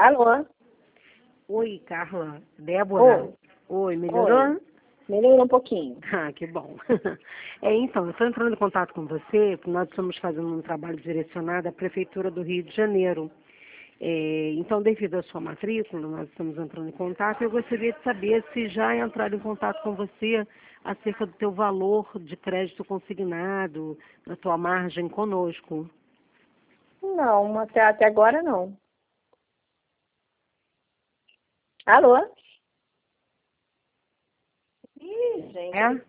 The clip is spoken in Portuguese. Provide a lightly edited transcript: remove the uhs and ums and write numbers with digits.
Alô? Oi, Carla. Débora. Oi. Oi, melhorou? Oi. Melhorou um pouquinho. Ah, que bom. Então, eu estou entrando em contato com você, porque nós estamos fazendo um trabalho direcionado à Prefeitura do Rio de Janeiro. Então, devido à sua matrícula, nós estamos entrando em contato e eu gostaria de saber se já entraram em contato com você acerca do teu valor de crédito consignado, da tua margem conosco. Não, até agora não. Alô? Ih, gente. É?